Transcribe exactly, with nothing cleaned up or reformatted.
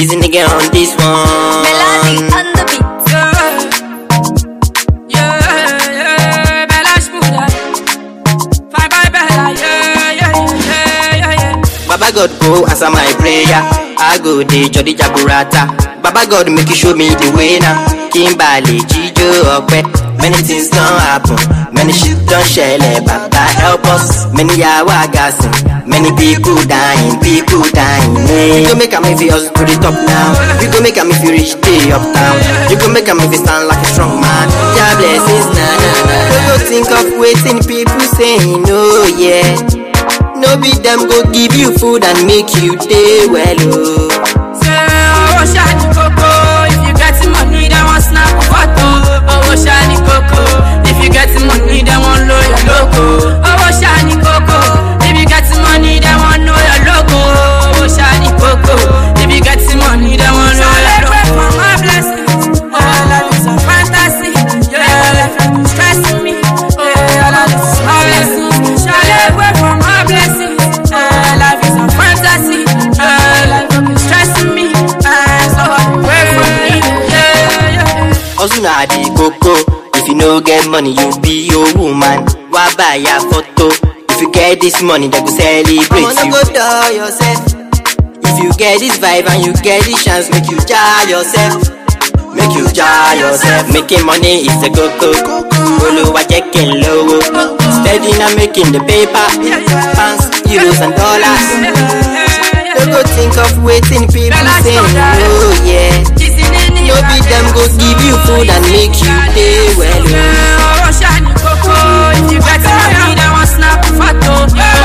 Busy nigga on this one. Melody on the beat. Yeah, yeah, yeah. Bella Shmuda. Fine by Bella. Yeah, yeah, yeah, yeah, yeah. Baba God go answer my prayer. I go dey jolly jaburata. Baba God make you show me the way now. Kimbali, Jijo, Okwe. Many things don't happen. Many shit don't shell. Baba help us. Many yawa gassing. Many people dying, people dying. Yeah. You go make a me feel to the top now. You go make a me feel reach the uptown. You go make a me feel stand like a strong man. Yeah, blessings, nah, nah, nah. You go think of waiting people saying no, yeah. No be them go give you food and make you day well, oh. Say, oh, shiny coco. If you get the money, they want snap a photo. Oh, shiny coco. If you get the money, they want know your logo. Oh, shiny coco. If you get the money, they want know your logo. Oh, shiny coco. If you get the money, they want know your logo. For my blessings, oh, life is a fantasy. Yeah, life is stressing me. Yeah, life is my blessings. Shall I wait for my blessings? Yeah, life is a fantasy. Yeah, life is stressing me. Yeah, so wait for me. Yeah, yeah. Also na the coco. If you no get money, you be your woman. Why buy a photo? If you get this money, they go celebrate you. I'ma go tell yourself. If you get this vibe and you get this chance, make you jar yourself. Make you jar yourself. Making money is a coco. Oluwa checking low. Steady now making the paper. Pounds, euros and dollars. Don't go think of waiting people saying no, yeah. No be them go give you food and make you day well. Oh, shiny coco. If you get the money, they want snap a photo.